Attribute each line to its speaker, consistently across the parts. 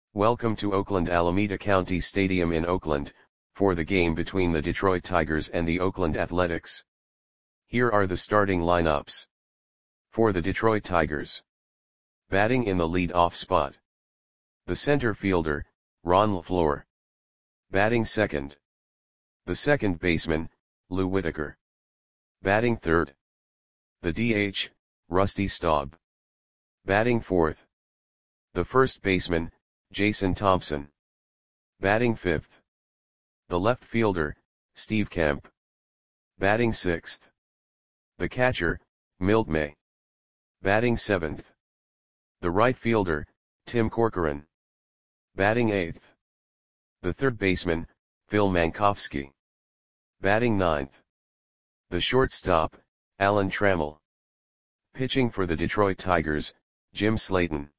Speaker 1: Welcome to Oakland Alameda County Stadium in Oakland, for the game between the Detroit Tigers and the Oakland Athletics. Here are the starting lineups. For the Detroit Tigers. Batting in the lead-off spot. The center fielder, Ron LeFlore. Batting second. The second baseman, Lou Whitaker. Batting third. The DH, Rusty Staub. Batting fourth. The first baseman, Jason Thompson. Batting fifth. The left fielder, Steve Kemp. Batting sixth. The catcher, Milt May. Batting seventh. The right fielder, Tim Corcoran. Batting eighth. The third baseman, Phil Mankowski. Batting ninth. The shortstop, Alan Trammell. Pitching for the Detroit Tigers, Jim Slayton.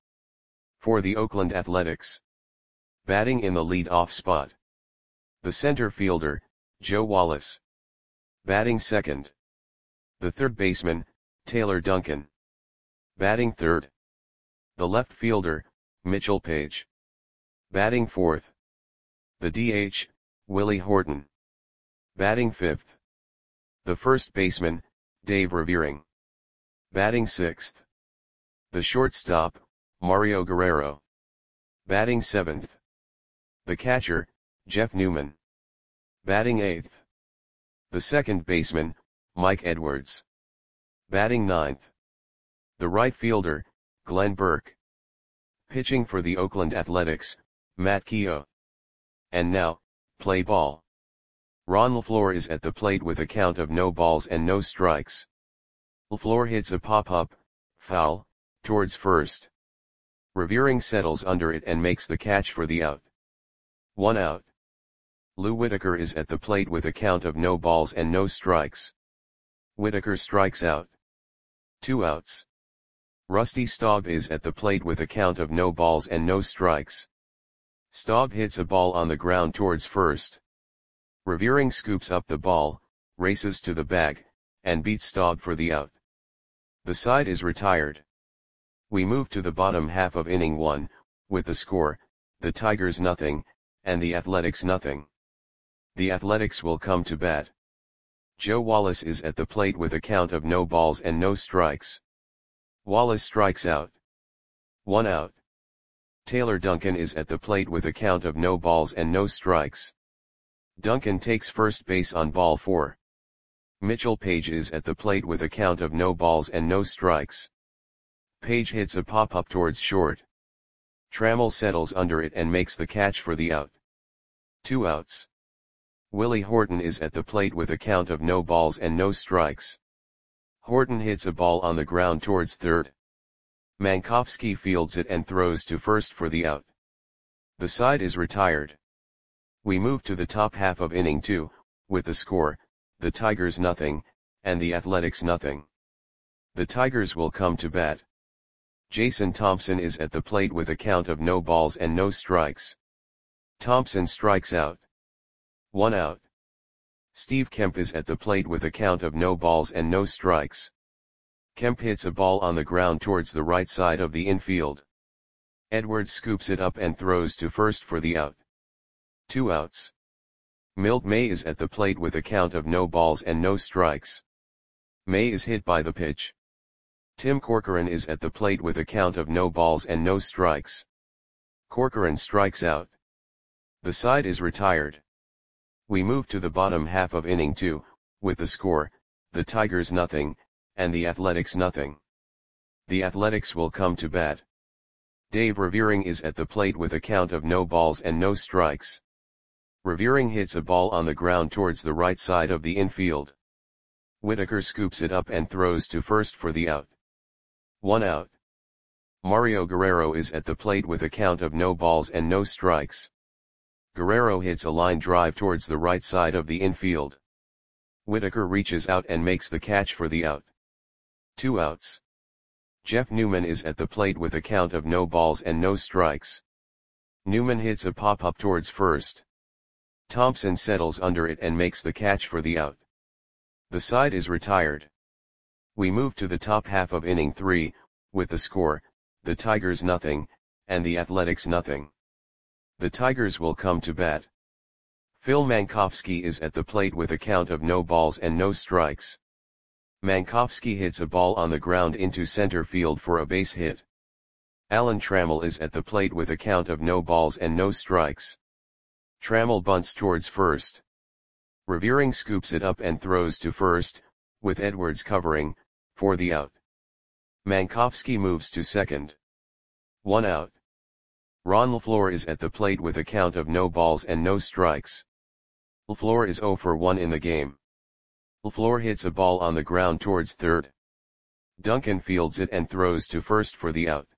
Speaker 1: For the Oakland Athletics. Batting in the lead-off spot. The center fielder, Joe Wallace. Batting second. The third baseman, Taylor Duncan. Batting third. The left fielder, Mitchell Page. Batting fourth. The DH, Willie Horton. Batting fifth. The first baseman, Dave Revering. Batting sixth. The shortstop, Mario Guerrero. Batting seventh. The catcher, Jeff Newman. Batting eighth. The second baseman, Mike Edwards. Batting ninth. The right fielder, Glenn Burke. Pitching for the Oakland Athletics, Matt Keogh. And now, play ball. Ron LeFlore is at the plate with a count of no balls and no strikes. LeFlore hits a pop-up, foul, towards first. Revering settles under it and makes the catch for the out. 1 out. Lou Whitaker is at the plate with a count of no balls and no strikes. Whitaker strikes out. 2 outs. Rusty Staub is at the plate with a count of no balls and no strikes. Staub hits a ball on the ground towards first. Revering scoops up the ball, races to the bag, and beats Staub for the out. The side is retired. We move to the bottom half of inning 1, with the score, the Tigers nothing, and the Athletics nothing. The Athletics will come to bat. Joe Wallace is at the plate with a count of no balls and no strikes. Wallace strikes out. 1 out. Taylor Duncan is at the plate with a count of no balls and no strikes. Duncan takes first base on ball 4. Mitchell Page is at the plate with a count of no balls and no strikes. Page hits a pop-up towards short. Trammell settles under it and makes the catch for the out. 2 outs. Willie Horton is at the plate with a count of no balls and no strikes. Horton hits a ball on the ground towards third. Mankowski fields it and throws to first for the out. The side is retired. We move to the top half of inning 2, with the score, the Tigers nothing, and the Athletics nothing. The Tigers will come to bat. Jason Thompson is at the plate with a count of no balls and no strikes. Thompson strikes out. 1 out. Steve Kemp is at the plate with a count of no balls and no strikes. Kemp hits a ball on the ground towards the right side of the infield. Edwards scoops it up and throws to first for the out. 2 outs. Milt May is at the plate with a count of no balls and no strikes. May is hit by the pitch. Tim Corcoran is at the plate with a count of no balls and no strikes. Corcoran strikes out. The side is retired. We move to the bottom half of inning 2, with the score, the Tigers nothing, and the Athletics nothing. The Athletics will come to bat. Dave Revering is at the plate with a count of no balls and no strikes. Revering hits a ball on the ground towards the right side of the infield. Whitaker scoops it up and throws to first for the out. 1 out. Mario Guerrero is at the plate with a count of no balls and no strikes. Guerrero hits a line drive towards the right side of the infield. Whitaker reaches out and makes the catch for the out. 2 outs. Jeff Newman is at the plate with a count of no balls and no strikes. Newman hits a pop-up towards first. Thompson settles under it and makes the catch for the out. The side is retired. We move to the top half of inning 3, with the score, the Tigers nothing, and the Athletics nothing. The Tigers will come to bat. Phil Mankowski is at the plate with a count of no balls and no strikes. Mankowski hits a ball on the ground into center field for a base hit. Alan Trammell is at the plate with a count of no balls and no strikes. Trammell bunts towards first. Revering scoops it up and throws to first, with Edwards covering, for the out. Mankowski moves to second. 1 out. Ron LaFleur is at the plate with a count of no balls and no strikes. LaFleur is 0 for 1 in the game. LaFleur hits a ball on the ground towards third. Duncan fields it and throws to first for the out.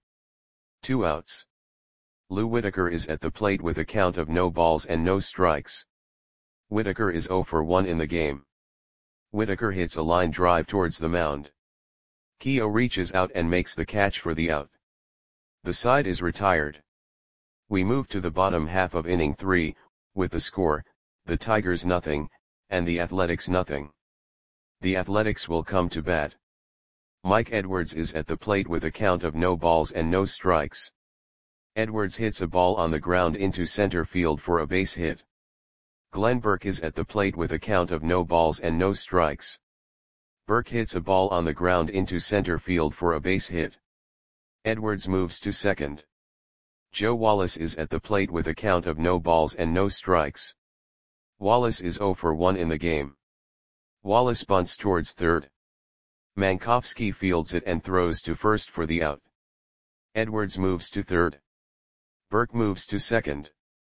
Speaker 1: 2 outs. Lou Whitaker is at the plate with a count of no balls and no strikes. Whitaker is 0 for 1 in the game. Whitaker hits a line drive towards the mound. Keogh reaches out and makes the catch for the out. The side is retired. We move to the bottom half of inning 3, with the score, the Tigers nothing, and the Athletics nothing. The Athletics will come to bat. Mike Edwards is at the plate with a count of no balls and no strikes. Edwards hits a ball on the ground into center field for a base hit. Glenn Burke is at the plate with a count of no balls and no strikes. Burke hits a ball on the ground into center field for a base hit. Edwards moves to second. Joe Wallace is at the plate with a count of no balls and no strikes. Wallace is 0 for 1 in the game. Wallace bunts towards third. Mankowski fields it and throws to first for the out. Edwards moves to third. Burke moves to second.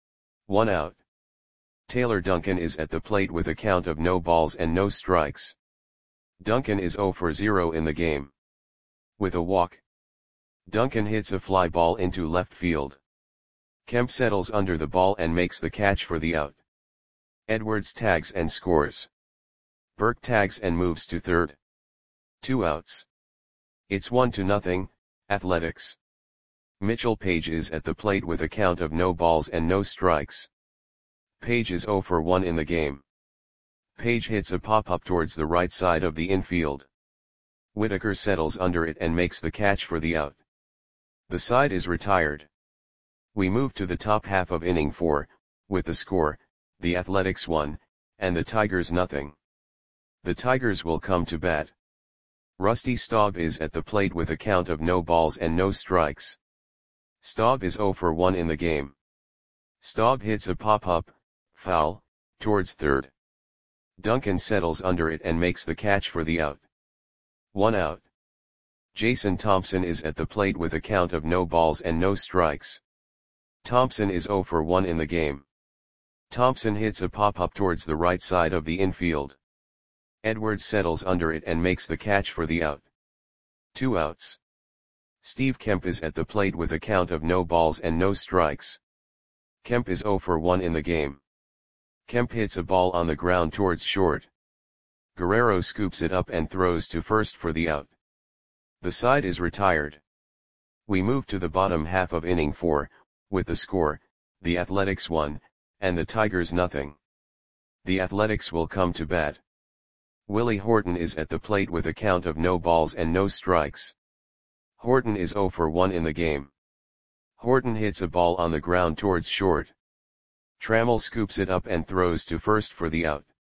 Speaker 1: 1 out. Taylor Duncan is at the plate with a count of no balls and no strikes. Duncan is 0 for 0 in the game. With a walk, Duncan hits a fly ball into left field. Kemp settles under the ball and makes the catch for the out. Edwards tags and scores. Burke tags and moves to third. 2 outs. It's 1-0, Athletics. Mitchell Page is at the plate with a count of no balls and no strikes. Page is 0 for 1 in the game. Page hits a pop-up towards the right side of the infield. Whitaker settles under it and makes the catch for the out. The side is retired. We move to the top half of inning 4, with the score, the Athletics 1, and the Tigers nothing. The Tigers will come to bat. Rusty Staub is at the plate with a count of no balls and no strikes. Staub is 0 for 1 in the game. Staub hits a pop-up, foul, towards third. Duncan settles under it and makes the catch for the out. 1 out. Jason Thompson is at the plate with a count of no balls and no strikes. Thompson is 0 for 1 in the game. Thompson hits a pop-up towards the right side of the infield. Edwards settles under it and makes the catch for the out. 2 outs. Steve Kemp is at the plate with a count of no balls and no strikes. Kemp is 0 for 1 in the game. Kemp hits a ball on the ground towards short. Guerrero scoops it up and throws to first for the out. The side is retired. We move to the bottom half of inning 4, with the score, the Athletics 1, and the Tigers nothing. The Athletics will come to bat. Willie Horton is at the plate with a count of no balls and no strikes. Horton is 0 for 1 in the game. Horton hits a ball on the ground towards short. Trammell scoops it up and throws to first for the out.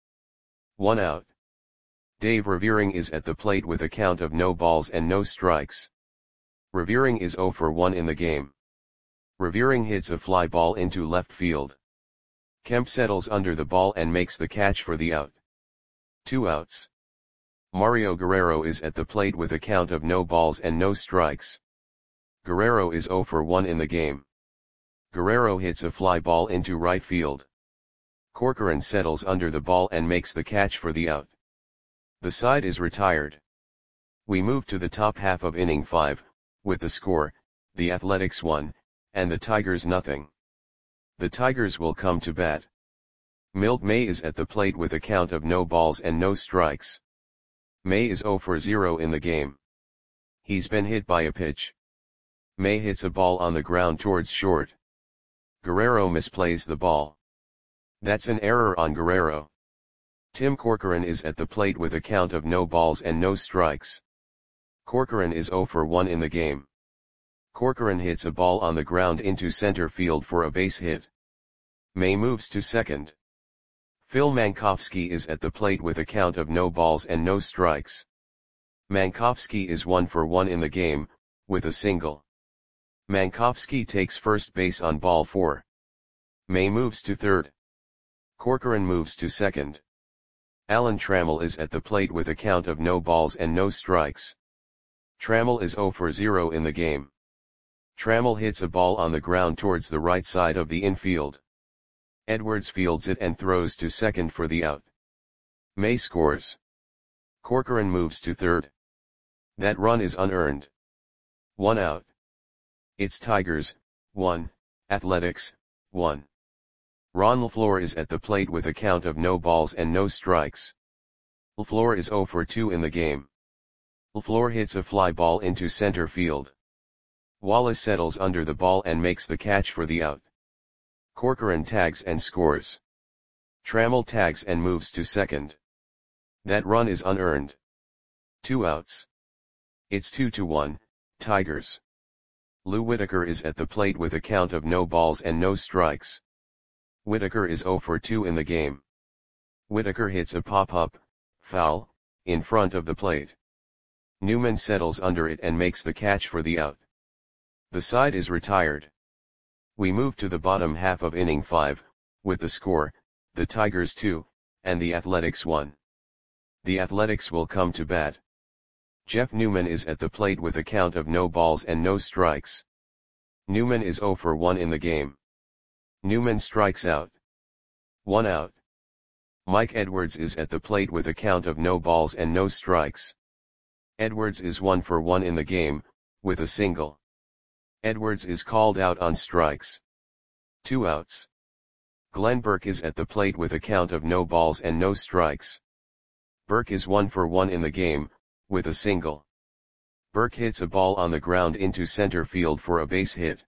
Speaker 1: 1 out. Dave Revering is at the plate with a count of no balls and no strikes. Revering is 0 for 1 in the game. Revering hits a fly ball into left field. Kemp settles under the ball and makes the catch for the out. 2 outs. Mario Guerrero is at the plate with a count of no balls and no strikes. Guerrero is 0 for 1 in the game. Guerrero hits a fly ball into right field. Corcoran settles under the ball and makes the catch for the out. The side is retired. We move to the top half of inning 5, with the score, the Athletics 1, and the Tigers nothing. The Tigers will come to bat. Milt May is at the plate with a count of no balls and no strikes. May is 0 for 0 in the game. He's been hit by a pitch. May hits a ball on the ground towards short. Guerrero misplays the ball. That's an error on Guerrero. Tim Corcoran is at the plate with a count of no balls and no strikes. Corcoran is 0 for 1 in the game. Corcoran hits a ball on the ground into center field for a base hit. May moves to second. Phil Mankowski is at the plate with a count of no balls and no strikes. Mankowski is 1 for 1 in the game, with a single. Mankowski takes first base on ball 4. May moves to third. Corcoran moves to second. Alan Trammell is at the plate with a count of no balls and no strikes. Trammell is 0 for 0 in the game. Trammell hits a ball on the ground towards the right side of the infield. Edwards fields it and throws to second for the out. May scores. Corcoran moves to third. That run is unearned. 1 out. It's Tigers, 1, Athletics, 1. Ron LaFleur is at the plate with a count of no balls and no strikes. LaFleur is 0 for 2 in the game. LaFleur hits a fly ball into center field. Wallace settles under the ball and makes the catch for the out. Corcoran tags and scores. Trammell tags and moves to second. That run is unearned. 2 outs. It's 2-1, Tigers. Lou Whitaker is at the plate with a count of no balls and no strikes. Whitaker is 0 for 2 in the game. Whitaker hits a pop-up, foul, in front of the plate. Newman settles under it and makes the catch for the out. The side is retired. We move to the bottom half of inning 5, with the score, the Tigers 2, and the Athletics 1. The Athletics will come to bat. Jeff Newman is at the plate with a count of no balls and no strikes. Newman is 0 for 1 in the game. Newman strikes out. 1 out. Mike Edwards is at the plate with a count of no balls and no strikes. Edwards is 1 for 1 in the game, with a single. Edwards is called out on strikes. 2 outs. Glenn Burke is at the plate with a count of no balls and no strikes. Burke is 1 for 1 in the game, with a single. Burke hits a ball on the ground into center field for a base hit.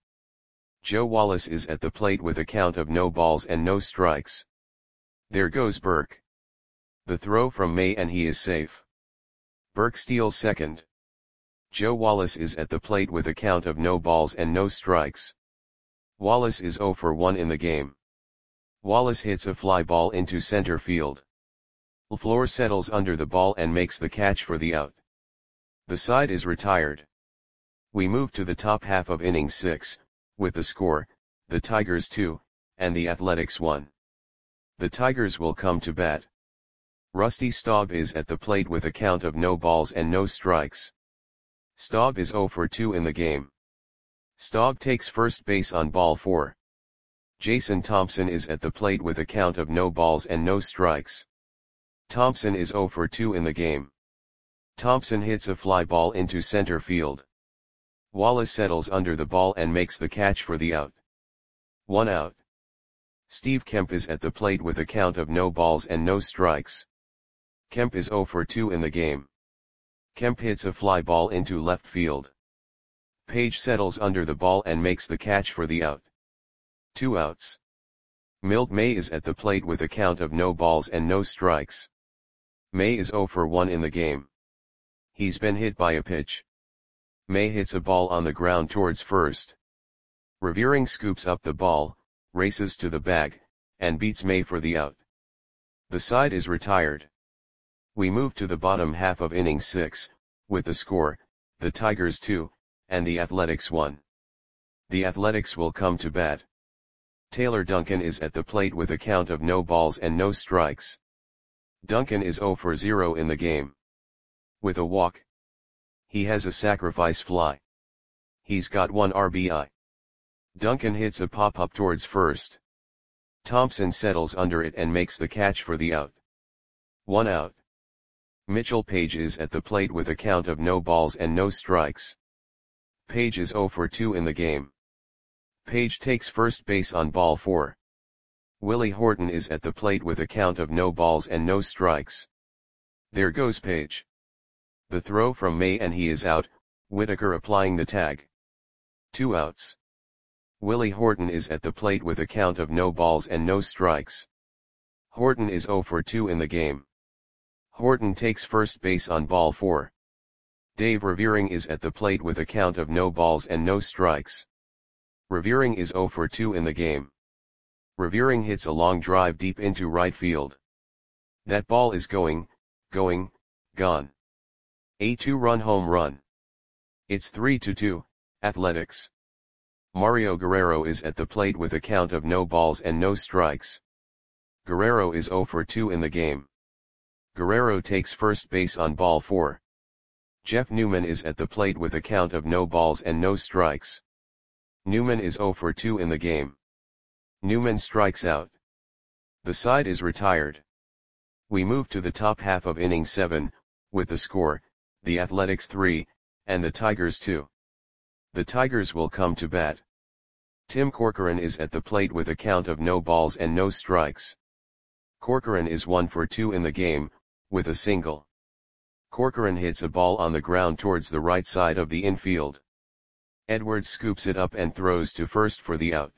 Speaker 1: Joe Wallace is at the plate with a count of no balls and no strikes. There goes Burke. The throw from May and he is safe. Burke steals second. Joe Wallace is at the plate with a count of no balls and no strikes. Wallace is 0 for 1 in the game. Wallace hits a fly ball into center field. LaFleur settles under the ball and makes the catch for the out. The side is retired. We move to the top half of inning 6, with the score, the Tigers 2, and the Athletics 1. The Tigers will come to bat. Rusty Staub is at the plate with a count of no balls and no strikes. Staub is 0 for 2 in the game. Staub takes first base on ball 4. Jason Thompson is at the plate with a count of no balls and no strikes. Thompson is 0 for 2 in the game. Thompson hits a fly ball into center field. Wallace settles under the ball and makes the catch for the out. 1 out. Steve Kemp is at the plate with a count of no balls and no strikes. Kemp is 0 for 2 in the game. Kemp hits a fly ball into left field. Page settles under the ball and makes the catch for the out. 2 outs. Milt May is at the plate with a count of no balls and no strikes. May is 0 for 1 in the game. He's been hit by a pitch. May hits a ball on the ground towards first. Revering scoops up the ball, races to the bag, and beats May for the out. The side is retired. We move to the bottom half of inning 6, with the score, the Tigers 2, and the Athletics 1. The Athletics will come to bat. Taylor Duncan is at the plate with a count of no balls and no strikes. Duncan is 0 for 0 in the game. With a walk. He has a sacrifice fly. He's got 1 RBI. Duncan hits a pop-up towards first. Thompson settles under it and makes the catch for the out. 1 out. Mitchell Page is at the plate with a count of no balls and no strikes. Page is 0 for 2 in the game. Page takes first base on ball 4. Willie Horton is at the plate with a count of no balls and no strikes. There goes Page. The throw from May and he is out, Whitaker applying the tag. 2 outs. Willie Horton is at the plate with a count of no balls and no strikes. Horton is 0 for 2 in the game. Horton takes first base on ball 4. Dave Revering is at the plate with a count of no balls and no strikes. Revering is 0 for 2 in the game. Revering hits a long drive deep into right field. That ball is going, gone. A 2-run home run. It's 3-2, Athletics. Mario Guerrero is at the plate with a count of no balls and no strikes. Guerrero is 0 for 2 in the game. Guerrero takes first base on ball 4. Jeff Newman is at the plate with a count of no balls and no strikes. Newman is 0 for 2 in the game. Newman strikes out. The side is retired. We move to the top half of inning 7, with the score, the Athletics 3, and the Tigers 2. The Tigers will come to bat. Tim Corcoran is at the plate with a count of no balls and no strikes. Corcoran is 1 for 2 in the game, with a single. Corcoran hits a ball on the ground towards the right side of the infield. Edwards scoops it up and throws to first for the out.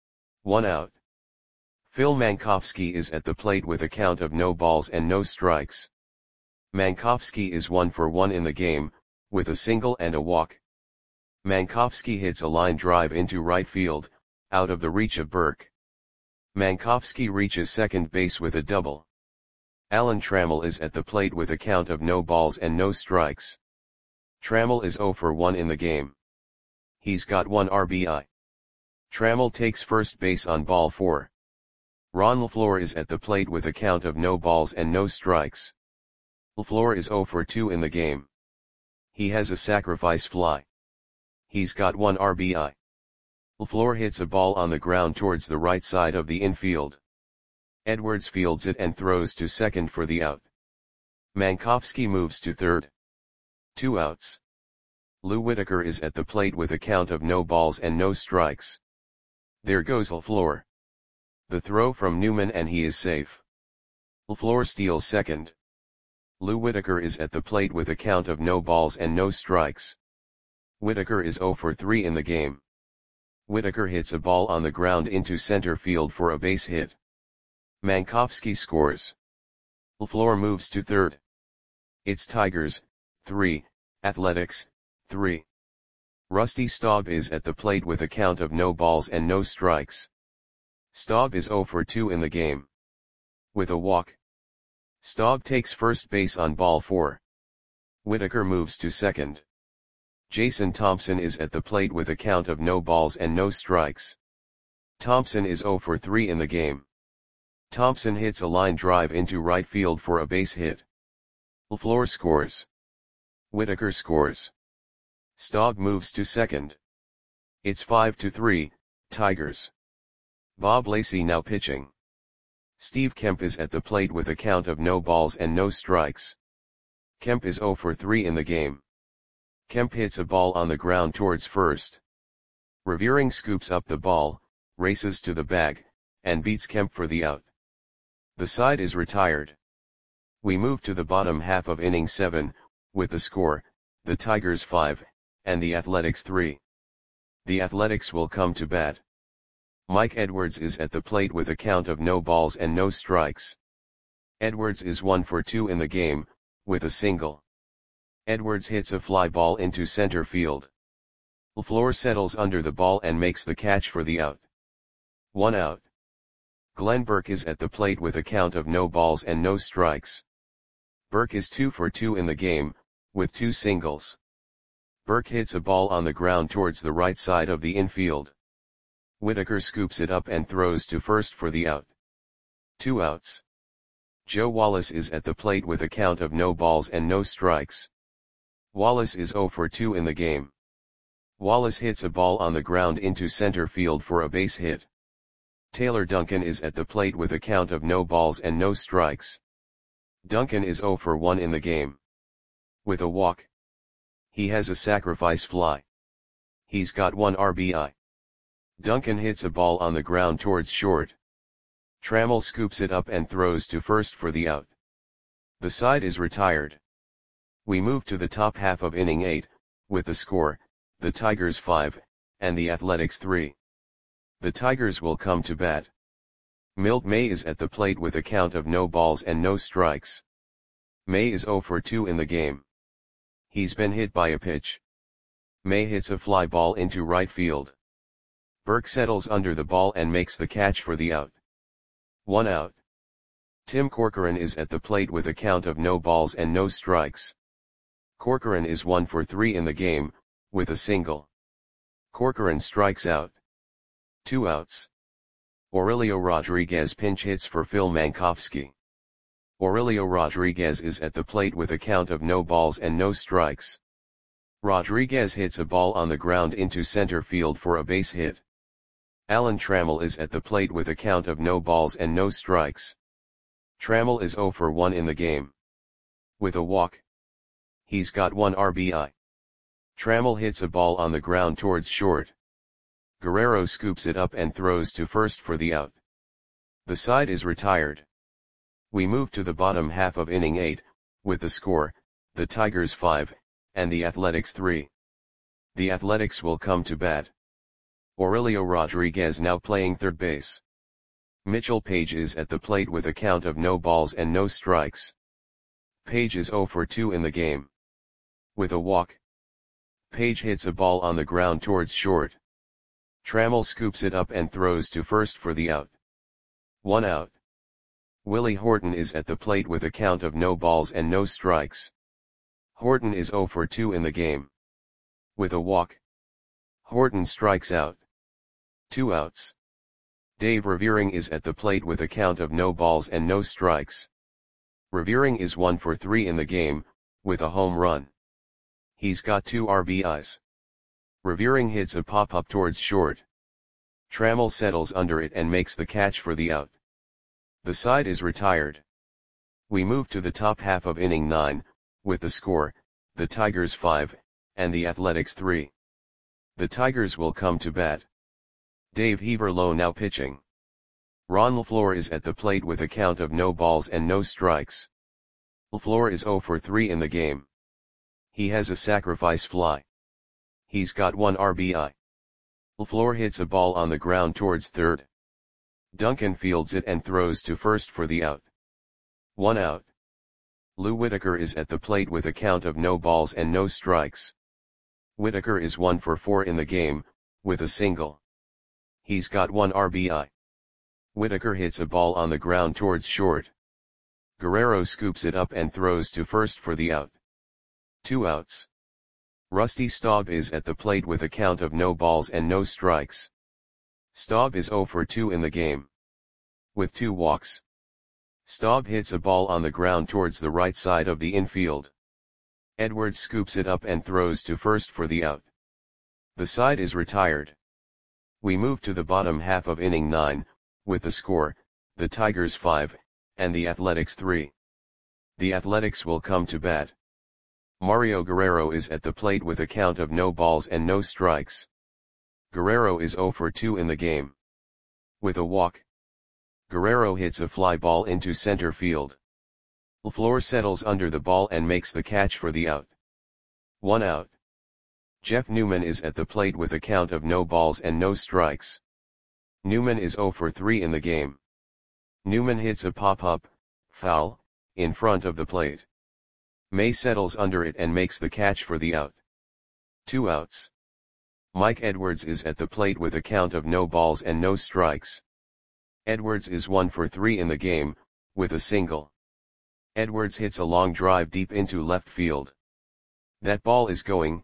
Speaker 1: 1 out. Phil Mankowski is at the plate with a count of no balls and no strikes. Mankowski is 1 for 1 in the game, with a single and a walk. Mankowski hits a line drive into right field, out of the reach of Burke. Mankowski reaches second base with a double. Alan Trammell is at the plate with a count of no balls and no strikes. Trammell is 0 for 1 in the game. He's got 1 RBI. Trammell takes first base on ball 4. Ron LaFleur is at the plate with a count of no balls and no strikes. LaFleur is 0 for 2 in the game. He has a sacrifice fly. He's got 1 RBI. LaFleur hits a ball on the ground towards the right side of the infield. Edwards fields it and throws to second for the out. Mankowski moves to third. 2 outs. Lou Whitaker is at the plate with a count of no balls and no strikes. There goes LaFleur. The throw from Newman and he is safe. LaFleur steals second. Lou Whitaker is at the plate with a count of no balls and no strikes. Whitaker is 0 for 3 in the game. Whitaker hits a ball on the ground into center field for a base hit. Mankowski scores. LaFleur moves to third. It's Tigers, 3, Athletics, 3. Rusty Staub is at the plate with a count of no balls and no strikes. Staub is 0 for 2 in the game. With a walk. Staub takes first base on ball 4. Whitaker moves to second. Jason Thompson is at the plate with a count of no balls and no strikes. Thompson is 0 for 3 in the game. Thompson hits a line drive into right field for a base hit. LaFleur scores. Whitaker scores. Staub moves to second. It's 5-3, Tigers. Bob Lacey now pitching. Steve Kemp is at the plate with a count of no balls and no strikes. Kemp is 0 for 3 in the game. Kemp hits a ball on the ground towards first. Revering scoops up the ball, races to the bag, and beats Kemp for the out. The side is retired. We move to the bottom half of inning 7, with the score, the Tigers 5, and the Athletics 3. The Athletics will come to bat. Mike Edwards is at the plate with a count of no balls and no strikes. Edwards is 1 for 2 in the game, with a single. Edwards hits a fly ball into center field. LaFleur settles under the ball and makes the catch for the out. 1 out. Glenn Burke is at the plate with a count of no balls and no strikes. Burke is 2 for 2 in the game, with 2 singles. Burke hits a ball on the ground towards the right side of the infield. Whitaker scoops it up and throws to first for the out. 2 outs. Joe Wallace is at the plate with a count of no balls and no strikes. Wallace is 0 for 2 in the game. Wallace hits a ball on the ground into center field for a base hit. Taylor Duncan is at the plate with a count of no balls and no strikes. Duncan is 0 for 1 in the game. With a walk. He has a sacrifice fly. He's got 1 RBI. Duncan hits a ball on the ground towards short. Trammell scoops it up and throws to first for the out. The side is retired. We move to the top half of inning 8, with the score, the Tigers 5, and the Athletics 3. The Tigers will come to bat. Milt May is at the plate with a count of no balls and no strikes. May is 0 for 2 in the game. He's been hit by a pitch. May hits a fly ball into right field. Burke settles under the ball and makes the catch for the out. 1 out. Tim Corcoran is at the plate with a count of no balls and no strikes. Corcoran is 1 for 3 in the game, with a single. Corcoran strikes out. 2 outs. Aurelio Rodriguez pinch hits for Phil Mankowski. Aurelio Rodriguez is at the plate with a count of no balls and no strikes. Rodriguez hits a ball on the ground into center field for a base hit. Alan Trammell is at the plate with a count of no balls and no strikes. Trammell is 0 for 1 in the game. With a walk. He's got 1 RBI. Trammell hits a ball on the ground towards short. Guerrero scoops it up and throws to first for the out. The side is retired. We move to the bottom half of inning 8, with the score, the Tigers 5, and the Athletics 3. The Athletics will come to bat. Aurelio Rodriguez now playing third base. Mitchell Page is at the plate with a count of no balls and no strikes. Page is 0 for 2 in the game. With a walk. Page hits a ball on the ground towards short. Trammell scoops it up and throws to first for the out. 1 out. Willie Horton is at the plate with a count of no balls and no strikes. Horton is 0 for 2 in the game. With a walk. Horton strikes out. 2 outs. Dave Revering is at the plate with a count of no balls and no strikes. Revering is 1 for 3 in the game, with a home run. He's got 2 RBIs. Revering hits a pop-up towards short. Trammell settles under it and makes the catch for the out. The side is retired. We move to the top half of inning 9, with the score, the Tigers 5, and the Athletics 3. The Tigers will come to bat. Dave Heaverlow now pitching. Ron LaFleur is at the plate with a count of no balls and no strikes. LaFleur is 0 for 3 in the game. He has a sacrifice fly. He's got 1 RBI. LaFleur hits a ball on the ground towards third. Duncan fields it and throws to first for the out. 1 out. Lou Whitaker is at the plate with a count of no balls and no strikes. Whitaker is 1 for 4 in the game, with a single. He's got 1 RBI. Whitaker hits a ball on the ground towards short. Guerrero scoops it up and throws to first for the out. 2 outs. Rusty Staub is at the plate with a count of no balls and no strikes. Staub is 0 for 2 in the game. With 2 walks. Staub hits a ball on the ground towards the right side of the infield. Edwards scoops it up and throws to first for the out. The side is retired. We move to the bottom half of inning 9, with the score, the Tigers 5, and the Athletics 3. The Athletics will come to bat. Mario Guerrero is at the plate with a count of no balls and no strikes. Guerrero is 0 for 2 in the game. With a walk. Guerrero hits a fly ball into center field. LaFleur settles under the ball and makes the catch for the out. 1 out. Jeff Newman is at the plate with a count of no balls and no strikes. Newman is 0 for 3 in the game. Newman hits a pop-up, foul, in front of the plate. May settles under it and makes the catch for the out. 2 outs. Mike Edwards is at the plate with a count of no balls and no strikes. Edwards is 1 for 3 in the game, with a single. Edwards hits a long drive deep into left field. That ball is gone.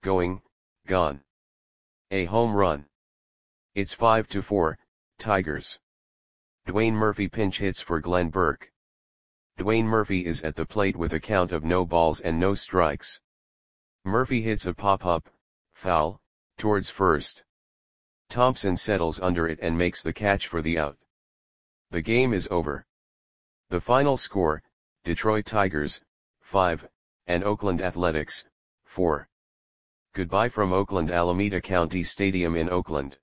Speaker 1: A home run. It's 5-4, Tigers. Dwayne Murphy pinch hits for Glenn Burke. Dwayne Murphy is at the plate with a count of no balls and no strikes. Murphy hits a pop-up, foul, towards first. Thompson settles under it and makes the catch for the out. The game is over. The final score, Detroit Tigers, 5, and Oakland Athletics, 4. Goodbye from Oakland Alameda County Stadium in Oakland.